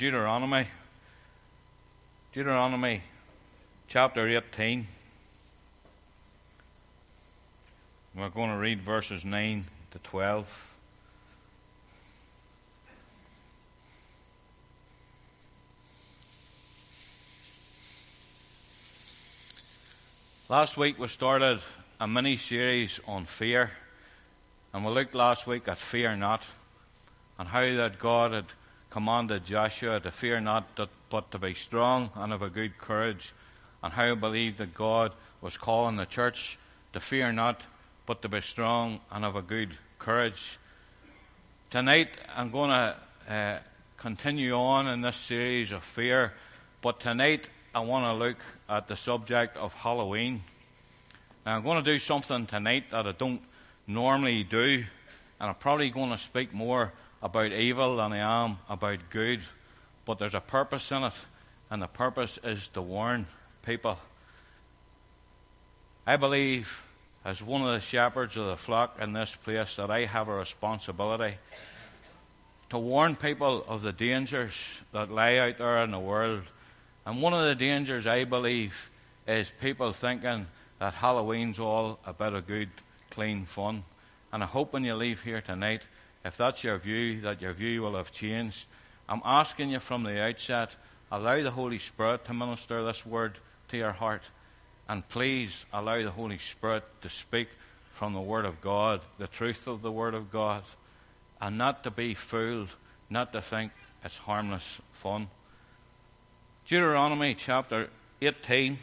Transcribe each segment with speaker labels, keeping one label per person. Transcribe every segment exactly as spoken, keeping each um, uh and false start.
Speaker 1: Deuteronomy, Deuteronomy chapter eighteen. We're going to read verses nine to twelve. Last week we started a mini-series on fear, and we looked last week at fear not, and how that God had commanded Joshua to fear not, but to be strong and of a good courage, and how I believed that God was calling the church to fear not, but to be strong and of a good courage. Tonight I'm going to uh, continue on in this series of fear, but tonight I want to look at the subject of Halloween. Now, I'm going to do something tonight that I don't normally do, and I'm probably going to speak more about evil than I am about good, but there's a purpose in it, and the purpose is to warn people. I believe, as one of the shepherds of the flock in this place, that I have a responsibility to warn people of the dangers that lie out there in the world. And one of the dangers, I believe, is people thinking that Halloween's all a bit of good, clean fun. And I hope when you leave here tonight, if that's your view, that your view will have changed. I'm asking you from the outset, allow the Holy Spirit to minister this word to your heart. And please allow the Holy Spirit to speak from the Word of God, the truth of the Word of God, and not to be fooled, not to think it's harmless fun. Deuteronomy chapter eighteen,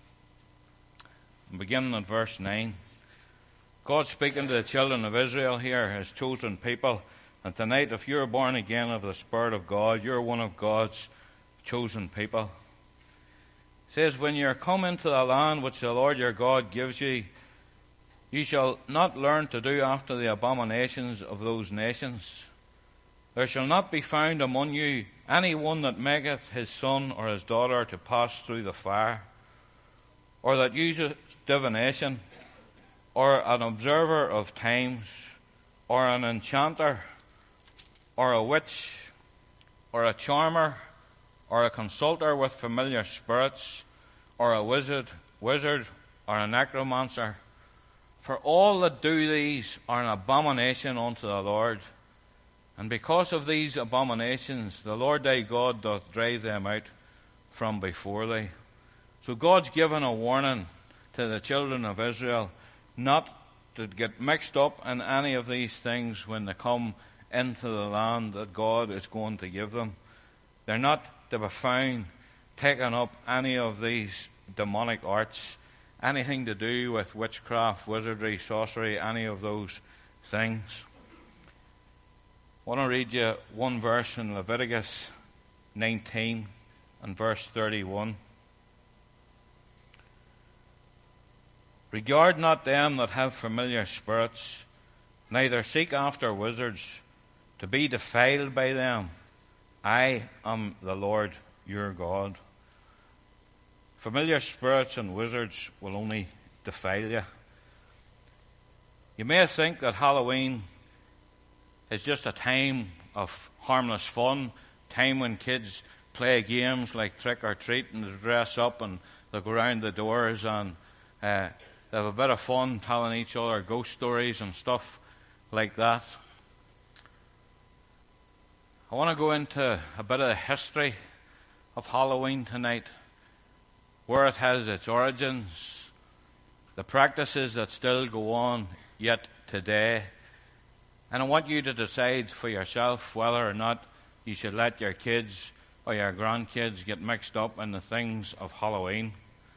Speaker 1: beginning at verse nine. God speaking to the children of Israel here, His chosen people. And tonight, if you're born again of the Spirit of God, you're one of God's chosen people. It says, when you are come into the land which the Lord your God gives you, you shall not learn to do after the abominations of those nations. There shall not be found among you any one that maketh his son or his daughter to pass through the fire, or that useth divination, or an observer of times, or an enchanter, or a witch, or a charmer, or a consulter with familiar spirits, or a wizard, wizard, or a necromancer. For all that do these are an abomination unto the Lord. And because of these abominations, the Lord thy God doth drive them out from before thee. So God's given a warning to the children of Israel not to get mixed up in any of these things when they come into the land that God is going to give them. They're not to be found taking up any of these demonic arts, anything to do with witchcraft, wizardry, sorcery, any of those things. I want to read you one verse in Leviticus nineteen and verse thirty-one. Regard not them that have familiar spirits, neither seek after wizards, to be defiled by them. I am the Lord your God. Familiar spirits and wizards will only defile you. You may think that Halloween is just a time of harmless fun, time when kids play games like trick or treat and they dress up and they go around the doors and uh, they have a bit of fun telling each other ghost stories and stuff like that. I want to go into a bit of the history of Halloween tonight, where it has its origins, the practices that still go on yet today. And I want you to decide for yourself whether or not you should let your kids or your grandkids get mixed up in the things of Halloween.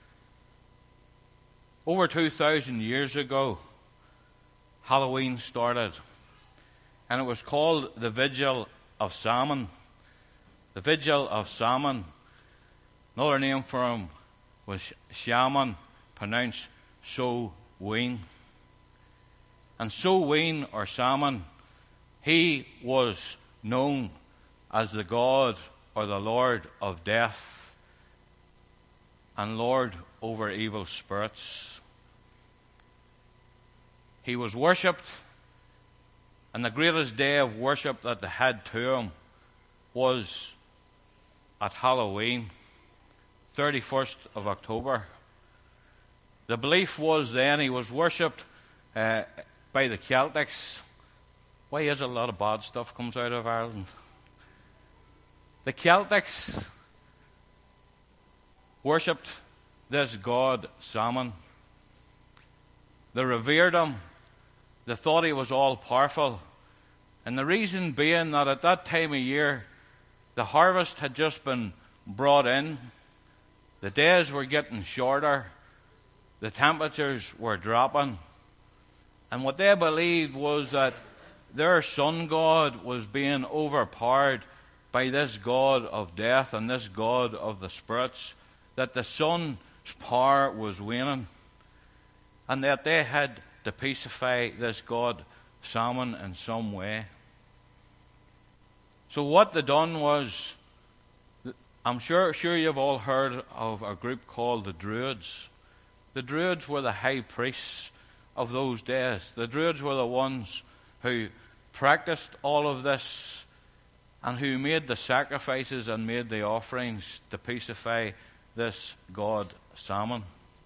Speaker 1: Over two thousand years ago, Halloween started, and it was called the Vigil of Samhain. The Vigil of Samhain, another name for him was Shaman, pronounced So-ween. And So-ween, or Samhain, he was known as the god or the Lord of death and Lord over evil spirits. He was worshipped, and the greatest day of worship that they had to him was at Halloween, thirty-first of October. The belief was then he was worshipped uh, by the Celtics. Why is a lot of bad stuff comes out of Ireland? The Celtics worshipped this god Samhain. They revered him. They thought he was all powerful. And the reason being that at that time of year, the harvest had just been brought in. The days were getting shorter. The temperatures were dropping. And what they believed was that their sun god was being overpowered by this god of death and this god of the spirits, that the sun's power was waning, and that they had to pacify this god Samhain in some way. So what they done was, I'm sure, sure you've all heard of a group called the Druids. The Druids were the high priests of those days. The Druids were the ones who practiced all of this and who made the sacrifices and made the offerings to pacify this god Samhain.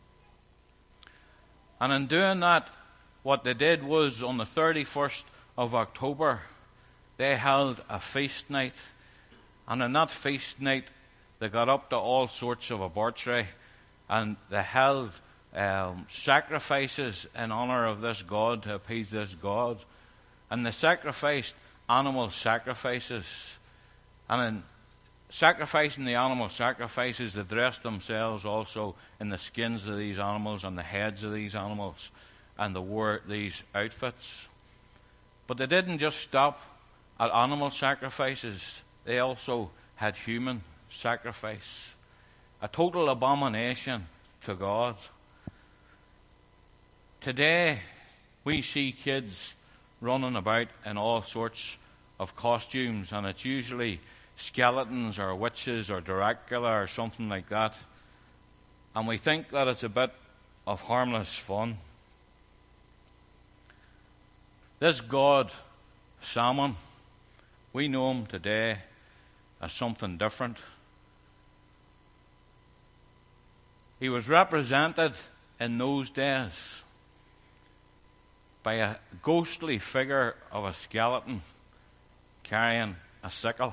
Speaker 1: And in doing that, what they did was on the thirty-first of October, they held a feast night. And on that feast night, they got up to all sorts of debauchery, and they held um, sacrifices in honor of this god, to appease this god. And they sacrificed animal sacrifices. And in sacrificing the animal sacrifices, they dressed themselves also in the skins of these animals and the heads of these animals, and they wore these outfits. But they didn't just stop at animal sacrifices. They also had human sacrifice, a total abomination to God. Today, we see kids running about in all sorts of costumes, and it's usually skeletons or witches or Dracula or something like that. And we think that it's a bit of harmless fun. This god, Samhain, we know him today as something different. He was represented in those days by a ghostly figure of a skeleton carrying a sickle.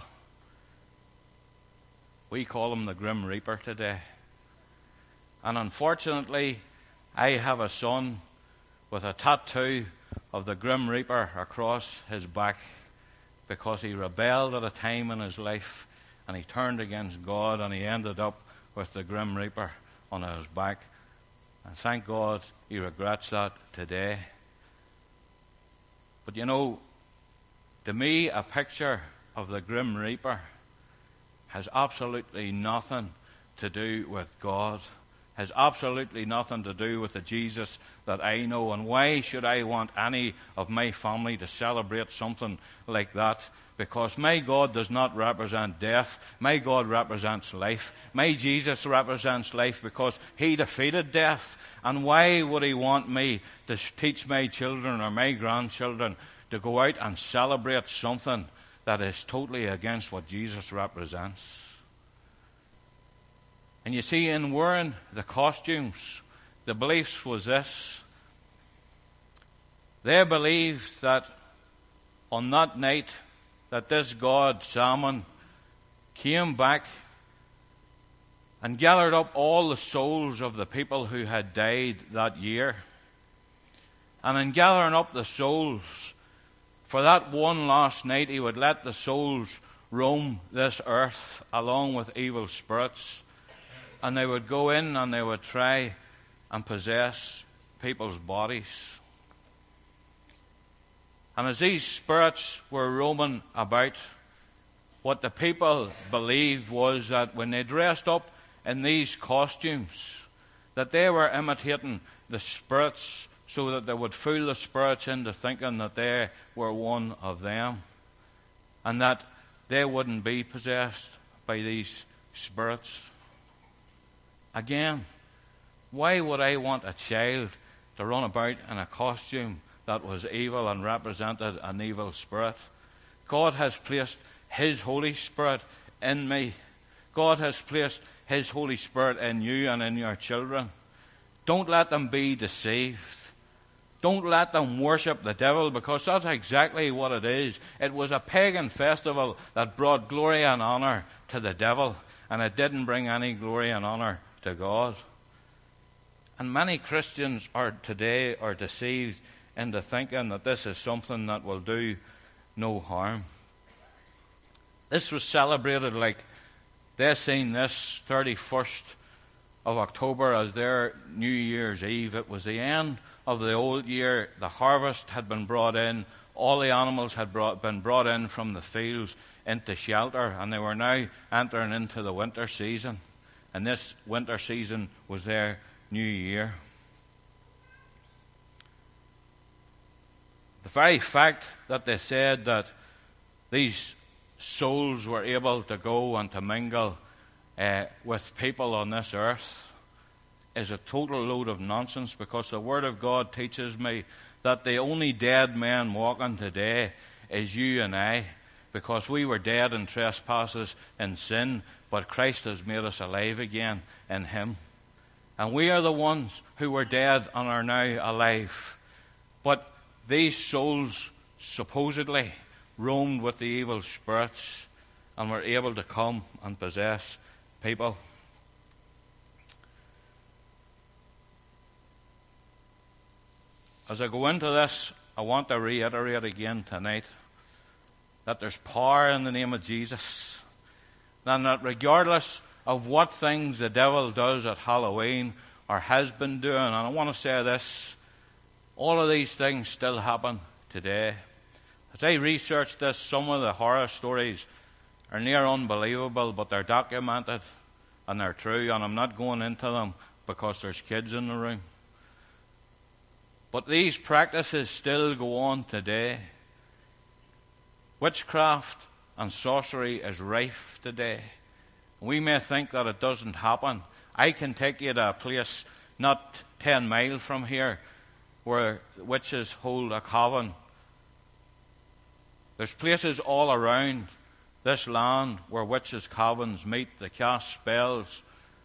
Speaker 1: We call him the Grim Reaper today. And unfortunately, I have a son with a tattoo of the Grim Reaper across his back because he rebelled at a time in his life and he turned against God, and he ended up with the Grim Reaper on his back. And thank God he regrets that today. But you know, to me, a picture of the Grim Reaper has absolutely nothing to do with God, has absolutely nothing to do with the Jesus that I know. And why should I want any of my family to celebrate something like that? Because my God does not represent death. My God represents life. My Jesus represents life because he defeated death. And why would he want me to teach my children or my grandchildren to go out and celebrate something that is totally against what Jesus represents? And you see, in wearing the costumes, the beliefs was this. They believed that on that night that this god, Samhain, came back and gathered up all the souls of the people who had died that year. And in gathering up the souls, for that one last night, he would let the souls roam this earth along with evil spirits. And they would go in and they would try and possess people's bodies. And as these spirits were roaming about, what the people believed was that when they dressed up in these costumes, that they were imitating the spirits so that they would fool the spirits into thinking that they were one of them, and that they wouldn't be possessed by these spirits. Again, why would I want a child to run about in a costume that was evil and represented an evil spirit? God has placed his Holy Spirit in me. God has placed His Holy Spirit in you and in your children. Don't let them be deceived. Don't let them worship the devil, because that's exactly what it is. It was a pagan festival that brought glory and honor to the devil, and it didn't bring any glory and honor to God. And many Christians are today are deceived into thinking that this is something that will do no harm. This was celebrated like they seen this thirty-first of October as their New Year's Eve. It was the end of the old year. The harvest had been brought in. All the animals had brought, been brought in from the fields into shelter, and they were now entering into the winter season. And this winter season was their New Year. The very fact that they said that these souls were able to go and to mingle uh, with people on this earth is a total load of nonsense, because the Word of God teaches me that the only dead man walking today is you and I, because we were dead in trespasses and sin, but Christ has made us alive again in Him. And we are the ones who were dead and are now alive. But these souls supposedly roamed with the evil spirits and were able to come and possess people. As I go into this, I want to reiterate again tonight that there's power in the name of Jesus. And that regardless of what things the devil does at Halloween or has been doing, and I want to say this, all of these things still happen today. As I researched this, some of the horror stories are near unbelievable, but they're documented and they're true, and I'm not going into them because there's kids in the room. But these practices still go on today. Witchcraft and sorcery is rife today. We may think that it doesn't happen. I can take you to a place not ten miles from here where witches hold a coven. There's places all around this land where witches' covens meet. They cast spells.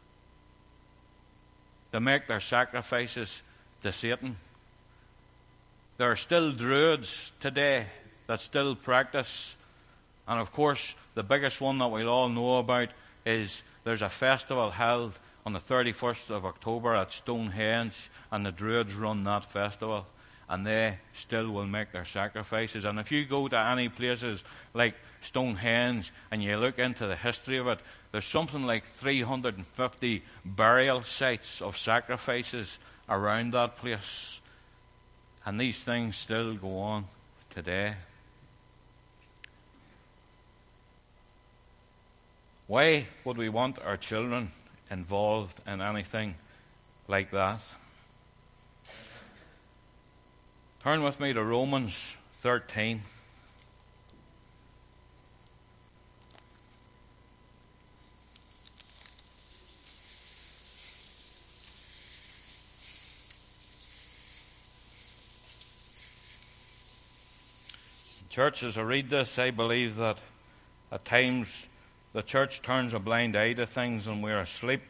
Speaker 1: They make their sacrifices to Satan. There are still druids today that still practice. And of course, the biggest one that we'll all know about is there's a festival held on the thirty-first of October at Stonehenge, and the Druids run that festival, and they still will make their sacrifices. And if you go to any places like Stonehenge and you look into the history of it, there's something like three hundred fifty burial sites of sacrifices around that place. And these things still go on today. Why would we want our children involved in anything like that? Turn with me to Romans thirteen. Church, as I read this, I believe that at times the church turns a blind eye to things and we're asleep.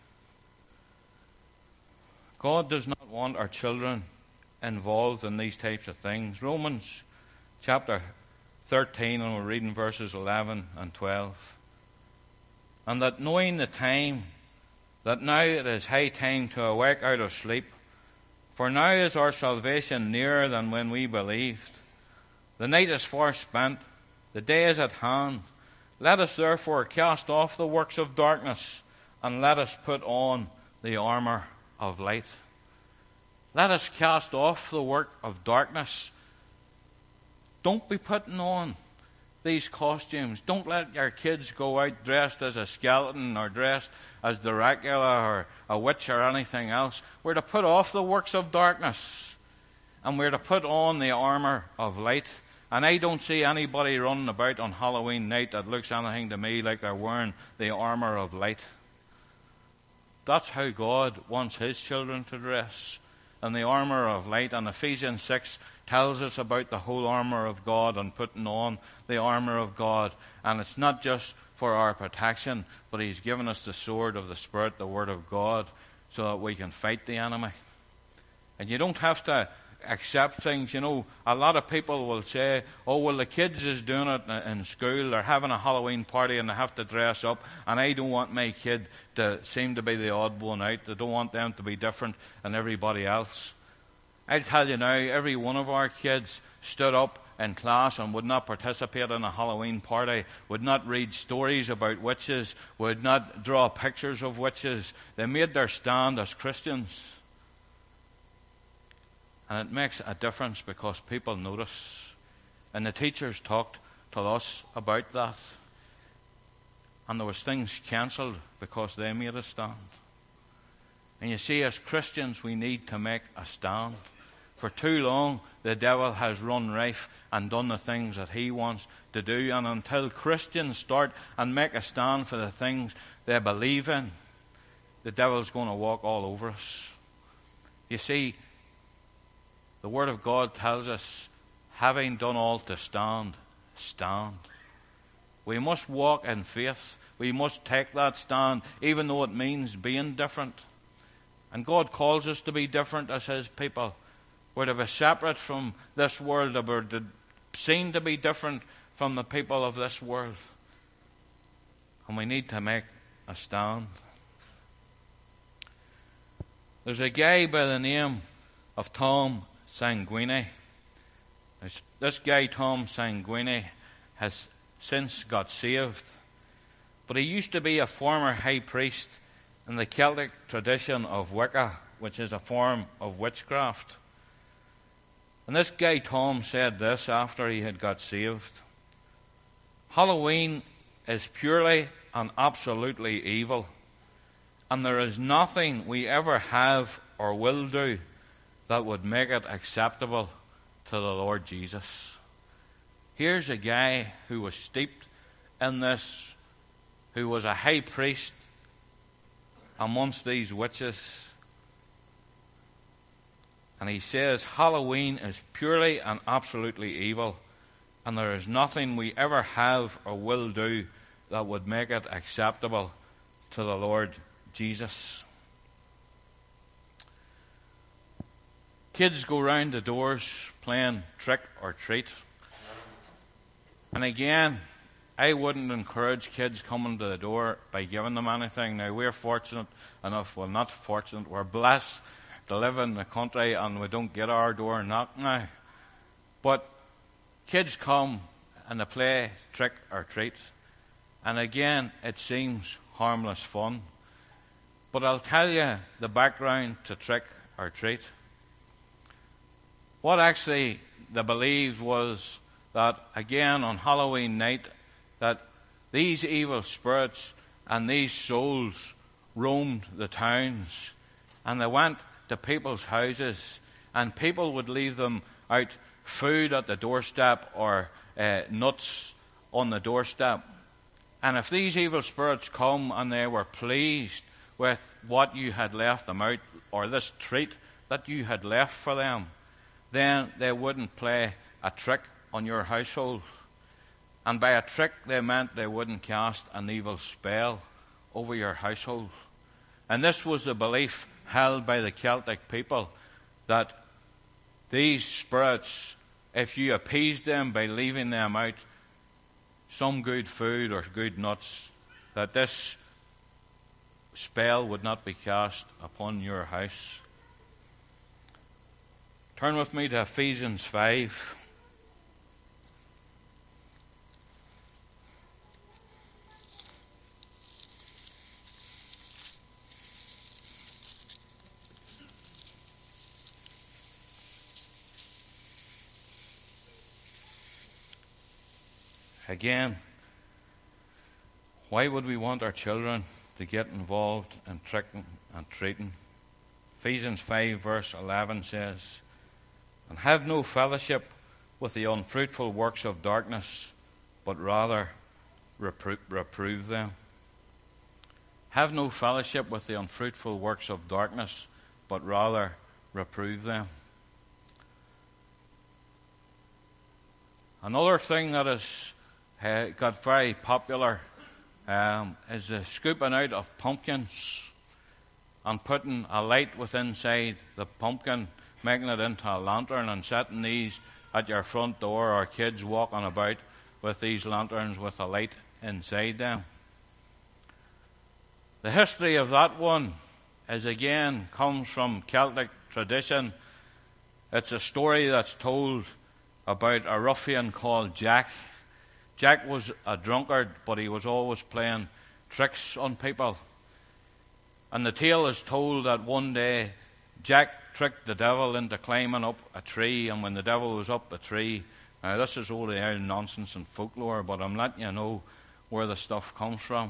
Speaker 1: God does not want our children involved in these types of things. Romans chapter thirteen, and we're reading verses eleven and twelve. And that knowing the time, that now it is high time to awake out of sleep, for now is our salvation nearer than when we believed. The night is far spent, the day is at hand. Let us therefore cast off the works of darkness, and let us put on the armour of light. Let us cast off the work of darkness. Don't be putting on these costumes. Don't let your kids go out dressed as a skeleton or dressed as Dracula or a witch or anything else. We're to put off the works of darkness, and we're to put on the armour of light. And I don't see anybody running about on Halloween night that looks anything to me like they're wearing the armour of light. That's how God wants His children to dress, in the armour of light. And Ephesians six tells us about the whole armour of God and putting on the armour of God. And it's not just for our protection, but He's given us the sword of the Spirit, the Word of God, so that we can fight the enemy. And you don't have to accept things. You know, a lot of people will say, oh, well, the kids is doing it in school. They're having a Halloween party and they have to dress up, and I don't want my kid to seem to be the odd one out. I don't want them to be different than everybody else. I'll tell you now, every one of our kids stood up in class and would not participate in a Halloween party, would not read stories about witches, would not draw pictures of witches. They made their stand as Christians. And it makes a difference because people notice. And the teachers talked to us about that. And there was things cancelled because they made a stand. And you see, as Christians, we need to make a stand. For too long, the devil has run rife and done the things that he wants to do. And until Christians start and make a stand for the things they believe in, the devil's going to walk all over us. You see, the Word of God tells us, having done all to stand, stand. We must walk in faith. We must take that stand, even though it means being different. And God calls us to be different as His people. We're to be separate from this world. We're to, seen to be different from the people of this world. And we need to make a stand. There's a guy by the name of Tom Sanguini. This guy, Tom Sanguini, has since got saved. But he used to be a former high priest in the Celtic tradition of Wicca, which is a form of witchcraft. And this guy, Tom, said this after he had got saved. Halloween is purely and absolutely evil, and there is nothing we ever have or will do that would make it acceptable to the Lord Jesus. Here's a guy who was steeped in this, who was a high priest amongst these witches. And he says, Halloween is purely and absolutely evil, and there is nothing we ever have or will do that would make it acceptable to the Lord Jesus. Kids go round the doors playing trick or treat. And again, I wouldn't encourage kids coming to the door by giving them anything. Now, we're fortunate enough, well, not fortunate, we're blessed to live in the country and we don't get our door knocked now. But kids come and they play trick or treat. And again, it seems harmless fun. But I'll tell you the background to trick or treat. What actually they believed was that, again, on Halloween night, that these evil spirits and these souls roamed the towns, and they went to people's houses, and people would leave them out food at the doorstep or uh, nuts on the doorstep. And if these evil spirits come and they were pleased with what you had left them out, or this treat that you had left for them, then they wouldn't play a trick on your household. And by a trick, they meant they wouldn't cast an evil spell over your household. And this was the belief held by the Celtic people, that these spirits, if you appeased them by leaving them out some good food or good nuts, that this spell would not be cast upon your house. Turn with me to Ephesians five. Again, why would we want our children to get involved in tricking and treating? Ephesians five verse eleven says, and have no fellowship with the unfruitful works of darkness, but rather repro- reprove them. Have no fellowship with the unfruitful works of darkness, but rather reprove them. Another thing that has uh, got very popular um, is the scooping out of pumpkins and putting a light within inside the pumpkin, making it into a lantern and setting these at your front door, or kids walking about with these lanterns with a light inside them. The history of that one is again comes from Celtic tradition. It's a story that's told about a ruffian called Jack. Jack was a drunkard, but he was always playing tricks on people. And the tale is told that one day Jack tricked the devil into climbing up a tree, and when the devil was up the tree, now this is all the old nonsense and folklore, but I'm letting you know where the stuff comes from.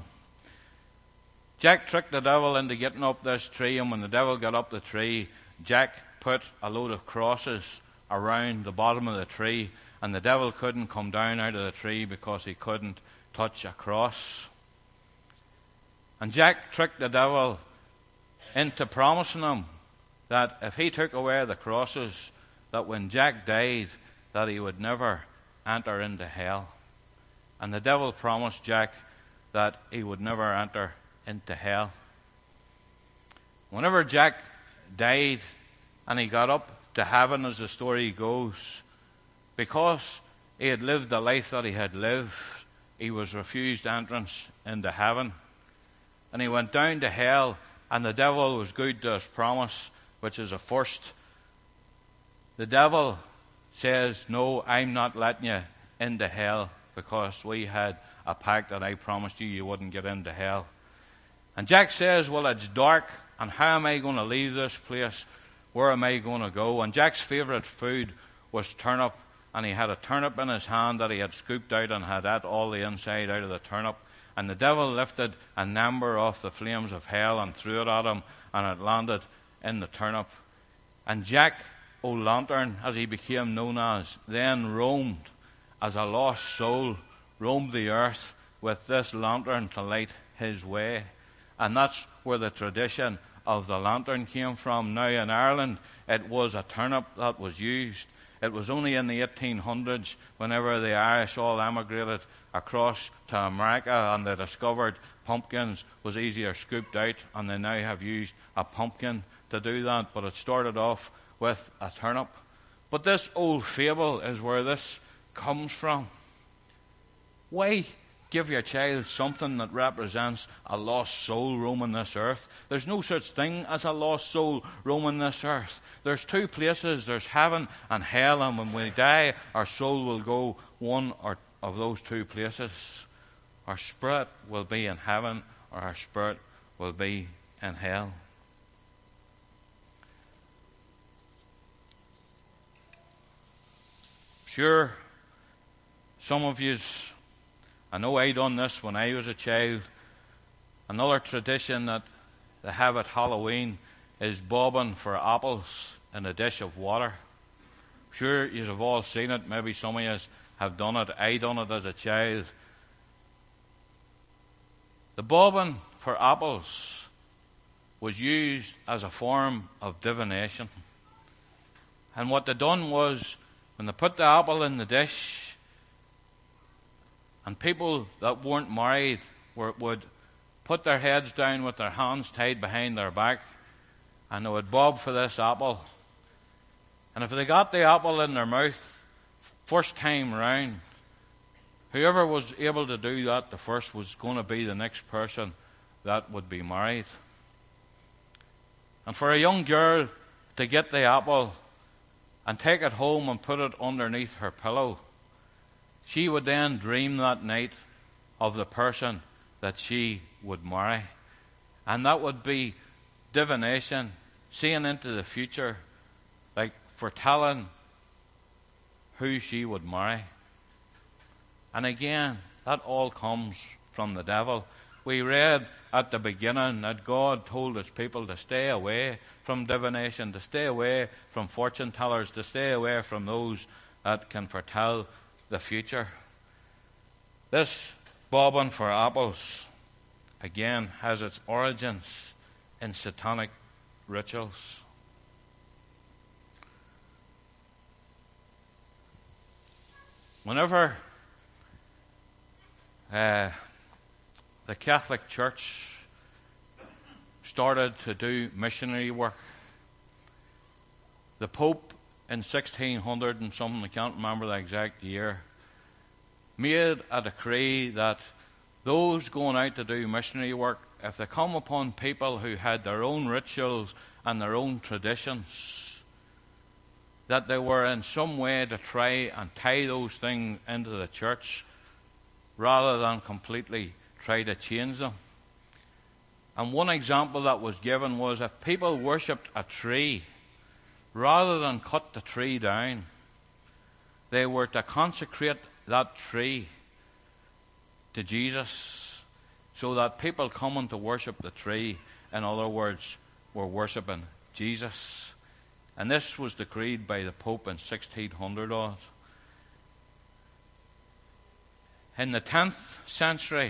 Speaker 1: Jack tricked the devil into getting up this tree, and when the devil got up the tree, Jack put a load of crosses around the bottom of the tree, and the devil couldn't come down out of the tree because he couldn't touch a cross. And Jack tricked the devil into promising him that if he took away the crosses, that when Jack died, that he would never enter into hell. And the devil promised Jack that he would never enter into hell. Whenever Jack died and he got up to heaven, as the story goes, because he had lived the life that he had lived, he was refused entrance into heaven. And he went down to hell, and the devil was good to his promise, which is a first. The devil says, "No, I'm not letting you into hell, because we had a pact that I promised you you wouldn't get into hell." And Jack says, "Well, it's dark, and how am I going to leave this place? Where am I going to go?" And Jack's favourite food was turnip, and he had a turnip in his hand that he had scooped out and had ate all the inside out of the turnip. And the devil lifted a number off the flames of hell and threw it at him, and it landed in the turnip. And Jack O'Lantern, as he became known as, then roamed as a lost soul, roamed the earth with this lantern to light his way. And that's where the tradition of the lantern came from. Now in Ireland, it was a turnip that was used. It was only in the eighteen hundreds, whenever the Irish all emigrated across to America and they discovered pumpkins was easier scooped out, and they now have used a pumpkin to do that. But it started off with a turnip. But this old fable is where this comes from. Why give your child something that represents a lost soul roaming this earth? There's no such thing as a lost soul roaming this earth. There's two places. There's heaven and hell, and when we die, our soul will go one or of those two places. Our spirit will be in heaven, or our spirit will be in hell. Sure, some of yous, I know I done this when I was a child. Another tradition that they have at Halloween is bobbing for apples in a dish of water. Sure, you have all seen it. Maybe some of you have done it. I done it as a child. The bobbing for apples was used as a form of divination. And what they done was, when they put the apple in the dish, and people that weren't married were, would put their heads down with their hands tied behind their back, and they would bob for this apple. And if they got the apple in their mouth first time round, whoever was able to do that the first was going to be the next person that would be married. And for a young girl to get the apple and take it home and put it underneath her pillow, she would then dream that night of the person that she would marry. And that would be divination, seeing into the future, like foretelling who she would marry. And again, that all comes from the devil. We read at the beginning that God told his people to stay away from divination, to stay away from fortune tellers, to stay away from those that can foretell the future. This bobbing for apples, again, has its origins in satanic rituals. Whenever uh, the Catholic Church started to do missionary work. The Pope in sixteen hundred and something, I can't remember the exact year, made a decree that those going out to do missionary work, if they come upon people who had their own rituals and their own traditions, that they were in some way to try and tie those things into the church rather than completely try to change them. And one example that was given was if people worshipped a tree, rather than cut the tree down, they were to consecrate that tree to Jesus, so that people coming to worship the tree, in other words, were worshipping Jesus. And this was decreed by the Pope in sixteen hundred odd. In the tenth century,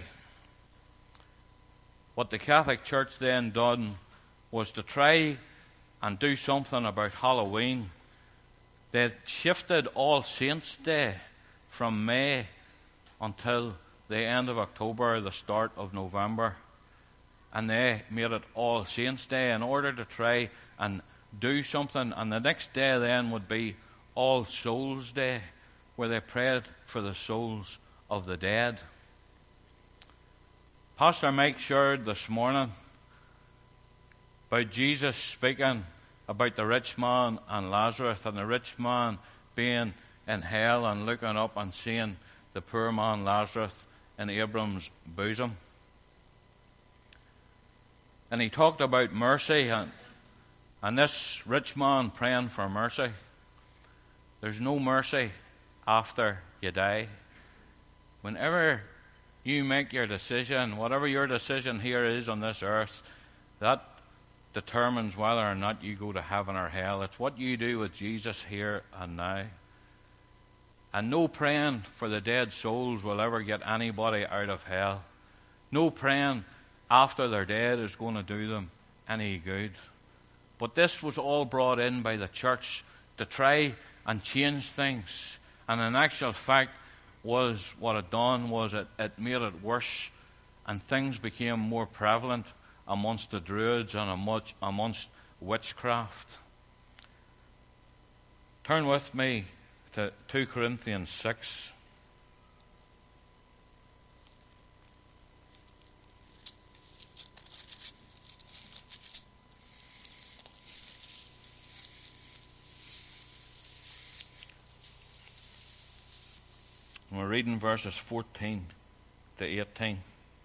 Speaker 1: what the Catholic Church then done was to try and do something about Halloween. They shifted All Saints' Day from May until the end of October, the start of November. And they made it All Saints' Day in order to try and do something. And the next day then would be All Souls' Day, where they prayed for the souls of the dead. Pastor Mike shared this morning about Jesus speaking about the rich man and Lazarus, and the rich man being in hell and looking up and seeing the poor man Lazarus in Abraham's bosom. And he talked about mercy, and, and this rich man praying for mercy. There's no mercy after you die. Whenever you make your decision, whatever your decision here is on this earth, that determines whether or not you go to heaven or hell. It's what you do with Jesus here and now. And no praying for the dead souls will ever get anybody out of hell. No praying after they're dead is going to do them any good. But this was all brought in by the church to try and change things. And in actual fact, was what it done was it, it made it worse, and things became more prevalent amongst the Druids and amongst, amongst witchcraft. Turn with me to two Corinthians six. We're reading verses fourteen to eighteen.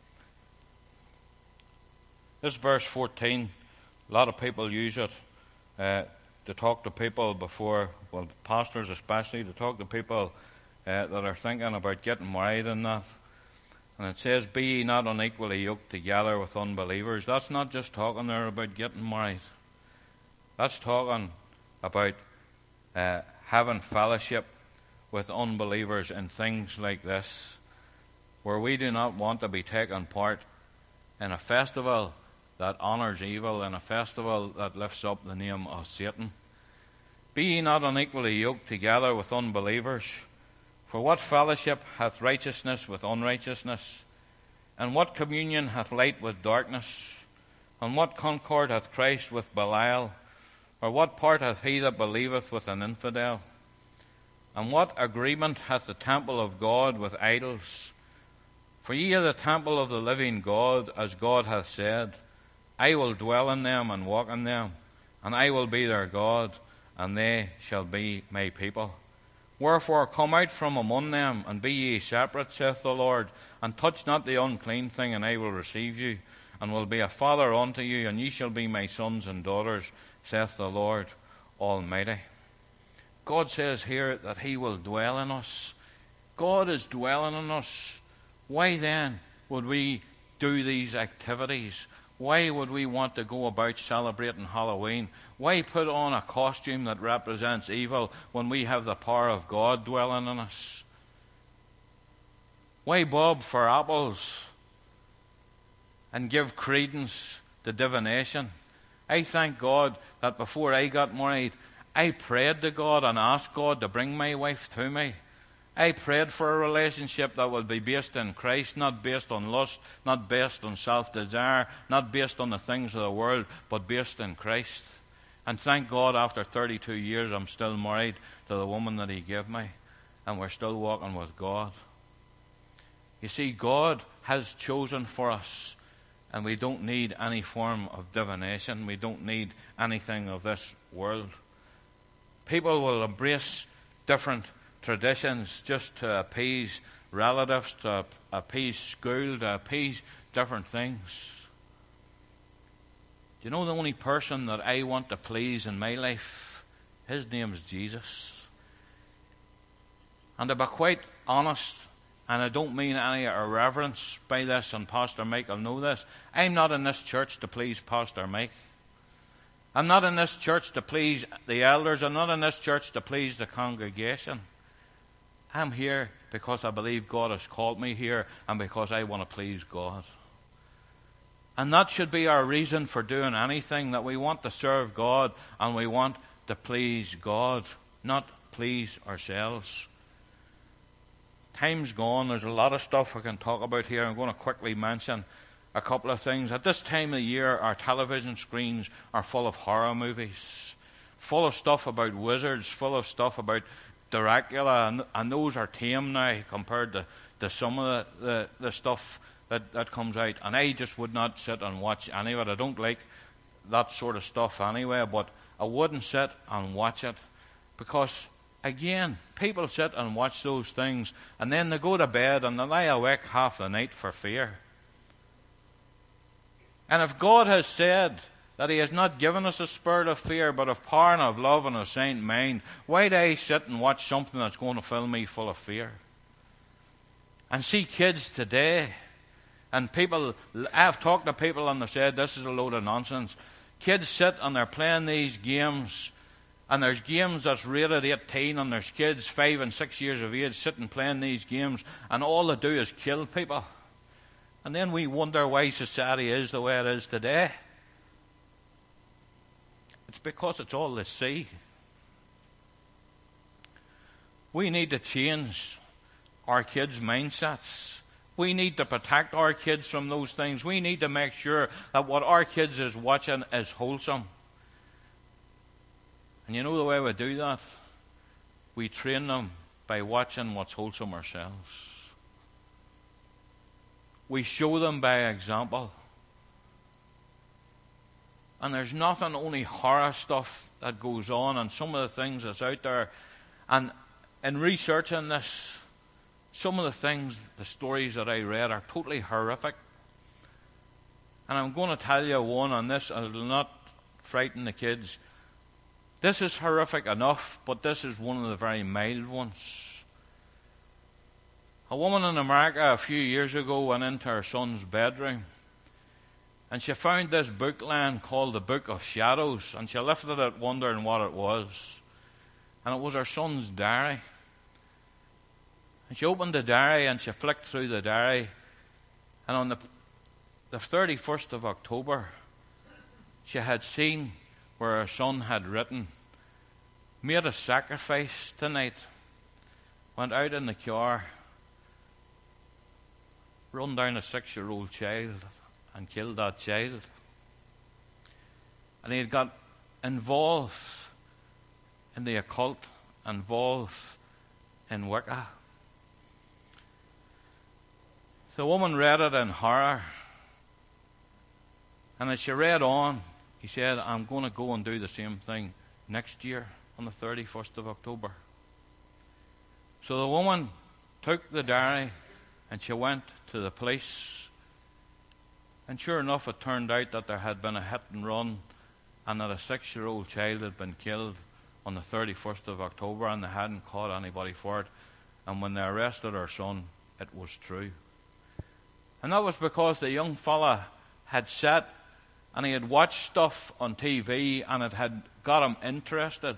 Speaker 1: This verse fourteen, a lot of people use it uh, to talk to people before, well, pastors especially, to talk to people uh, that are thinking about getting married and that. And it says, "Be ye not unequally yoked together with unbelievers." That's not just talking there about getting married. That's talking about uh, having fellowship with unbelievers in things like this, where we do not want to be taking part in a festival that honours evil, in a festival that lifts up the name of Satan. "Be ye not unequally yoked together with unbelievers. For what fellowship hath righteousness with unrighteousness? And what communion hath light with darkness? And what concord hath Christ with Belial? Or what part hath he that believeth with an infidel? And what agreement hath the temple of God with idols? For ye are the temple of the living God, as God hath said, I will dwell in them and walk in them, and I will be their God, and they shall be my people. Wherefore come out from among them, and be ye separate, saith the Lord, and touch not the unclean thing, and I will receive you, and will be a father unto you, and ye shall be my sons and daughters, saith the Lord Almighty. God says here that he will dwell in us. God is dwelling in us. Why then would we do these activities? Why would we want to go about celebrating Halloween? Why put on a costume that represents evil when we have the power of God dwelling in us? Why bob for apples and give credence to divination? I thank God that before I got married, I prayed to God and asked God to bring my wife to me. I prayed for a relationship that would be based in Christ, not based on lust, not based on self-desire, not based on the things of the world, but based in Christ. And thank God, after thirty-two years, I'm still married to the woman that He gave me, and we're still walking with God. You see, God has chosen for us, and we don't need any form of divination. We don't need anything of this world. People will embrace different traditions just to appease relatives, to appease school, to appease different things. Do you know the only person that I want to please in my life? His name is Jesus. And to be quite honest, and I don't mean any irreverence by this, and Pastor Mike will know this, I'm not in this church to please Pastor Mike. I'm not in this church to please the elders. I'm not in this church to please the congregation. I'm here because I believe God has called me here, and because I want to please God. And that should be our reason for doing anything, that we want to serve God and we want to please God, not please ourselves. Time's gone. There's a lot of stuff I can talk about here. I'm going to quickly mention a couple of things. At this time of the year, our television screens are full of horror movies, full of stuff about wizards, full of stuff about Dracula, and, and those are tame now compared to, to some of the, the, the stuff that, that comes out. And I just would not sit and watch any of it. I don't like that sort of stuff anyway, but I wouldn't sit and watch it because, again, people sit and watch those things and then they go to bed and they lie awake half the night for fear. And if God has said that He has not given us a spirit of fear, but of power and of love and a sound mind, why do I sit and watch something that's going to fill me full of fear? And see kids today, and people, I've talked to people and they've said this is a load of nonsense. Kids sit and they're playing these games, and there's games that's rated eighteen, and there's kids five and six years of age sitting playing these games, and all they do is kill people. And then we wonder why society is the way it is today. It's because it's all they see. We need to change our kids' mindsets. We need to protect our kids from those things. We need to make sure that what our kids is watching is wholesome. And you know the way we do that? We train them by watching what's wholesome ourselves. We show them by example. And there's nothing, only horror stuff that goes on, and some of the things that's out there. And in researching this, some of the things, the stories that I read are totally horrific. And I'm going to tell you one on this, and it'll not frighten the kids. This is horrific enough, but this is one of the very mild ones. A woman in America a few years ago went into her son's bedroom, and she found this book lying called the Book of Shadows, and she lifted it wondering what it was. And it was her son's diary. And she opened the diary and she flicked through the diary, and on the, the thirty-first of October, she had seen where her son had written, "Made a sacrifice tonight, went out in the car, run down a six-year-old child and killed that child." And he had got involved in the occult, involved in Wicca. The woman read it in horror. And as she read on, he said, "I'm going to go and do the same thing next year on the thirty-first of October. So the woman took the diary and she went to the police. And sure enough, it turned out that there had been a hit and run and that a six-year-old child had been killed on the thirty-first of October, and they hadn't caught anybody for it. And when they arrested her son, it was true. And that was because the young fella had sat and he had watched stuff on T V and it had got him interested.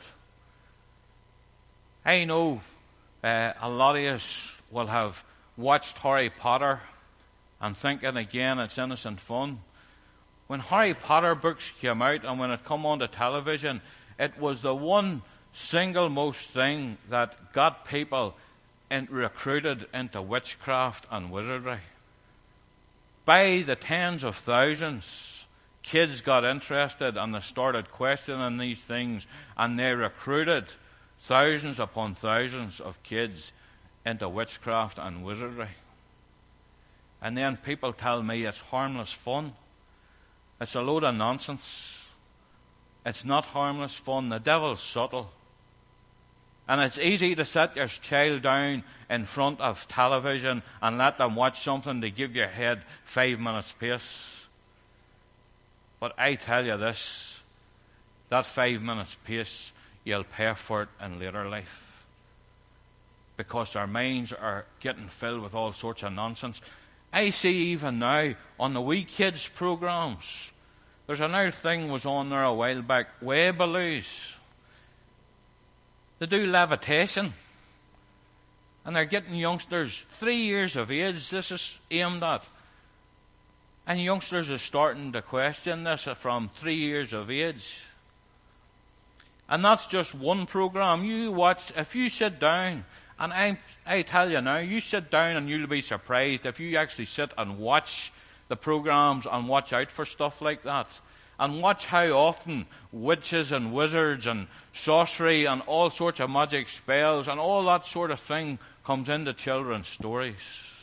Speaker 1: I know uh, a lot of us will have watched Harry Potter and thinking again it's innocent fun. When Harry Potter books came out and when it come onto television, it was the one single most thing that got people and recruited into witchcraft and wizardry. By the tens of thousands, kids got interested and they started questioning these things, and they recruited thousands upon thousands of kids into witchcraft and wizardry. And then people tell me it's harmless fun. It's a load of nonsense. It's not harmless fun. The devil's subtle. And it's easy to sit your child down in front of television and let them watch something to give your head five minutes pace. But I tell you this, that five minutes pace, you'll pay for it in later life. Because our minds are getting filled with all sorts of nonsense. I see even now on the wee kids programs, there's another thing was on there a while back, Weeballoos. They do levitation. And they're getting youngsters three years of age, this is aimed at. And youngsters are starting to question this from three years of age. And that's just one program. You watch, if you sit down, and I, I tell you now, you sit down and you'll be surprised if you actually sit and watch the programs and watch out for stuff like that. And watch how often witches and wizards and sorcery and all sorts of magic spells and all that sort of thing comes into children's stories.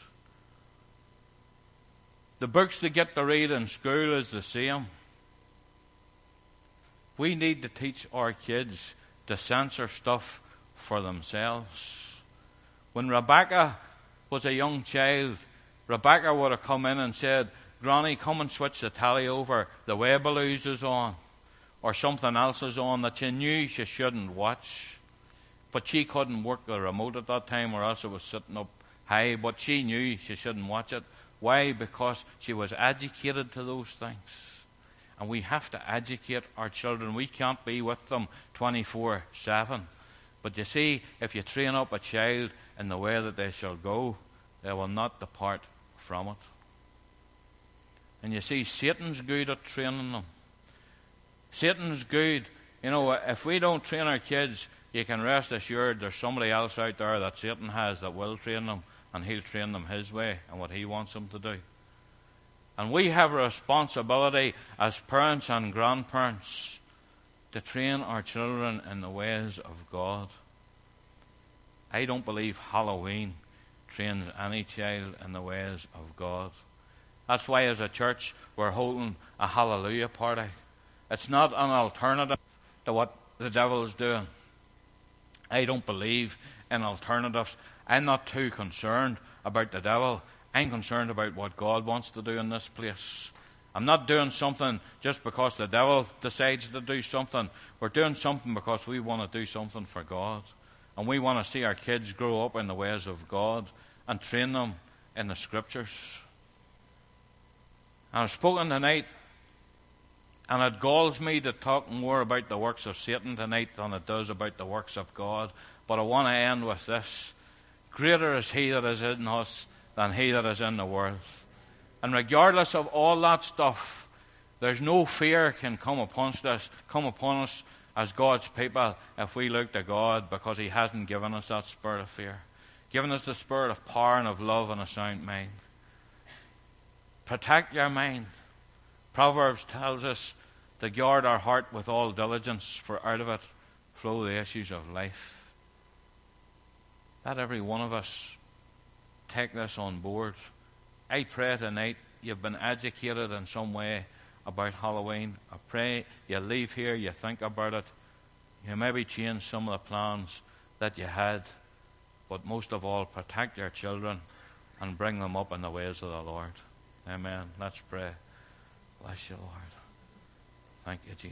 Speaker 1: The books they get to read in school is the same. We need to teach our kids to censor stuff for themselves. When Rebecca was a young child, Rebecca would have come in and said, Granny, come and switch the telly over. The Weeballoos is on. Or something else is on that she knew she shouldn't watch. But she couldn't work the remote at that time, or else it was sitting up high. But she knew she shouldn't watch it. Why? Because she was educated to those things. And we have to educate our children. We can't be with them twenty-four seven. But you see, if you train up a child in the way that they shall go, they will not depart from it. And you see, Satan's good at training them. Satan's good. You know, if we don't train our kids, you can rest assured there's somebody else out there that Satan has that will train them, and he'll train them his way and what he wants them to do. And we have a responsibility as parents and grandparents to train our children in the ways of God. I don't believe Halloween trains any child in the ways of God. That's why as a church we're holding a hallelujah party. It's not an alternative to what the devil is doing. I don't believe in alternatives. I'm not too concerned about the devil. I'm concerned about what God wants to do in this place. I'm not doing something just because the devil decides to do something. We're doing something because we want to do something for God. And we want to see our kids grow up in the ways of God and train them in the Scriptures. And I've spoken tonight, and it galls me to talk more about the works of Satan tonight than it does about the works of God. But I want to end with this. Greater is he that is in us than he that is in the world. And regardless of all that stuff, there's no fear can come upon us, come upon us as God's people if we look to God, because he hasn't given us that spirit of fear. Given us the spirit of power and of love and a sound mind. Protect your mind. Proverbs tells us to guard our heart with all diligence, for out of it flow the issues of life. Let every one of us take this on board. I pray tonight you've been educated in some way about Halloween. I pray you leave here, you think about it. You maybe change some of the plans that you had. But most of all, protect your children and bring them up in the ways of the Lord. Amen. Let's pray. Bless you, Lord. Thank you, Jesus.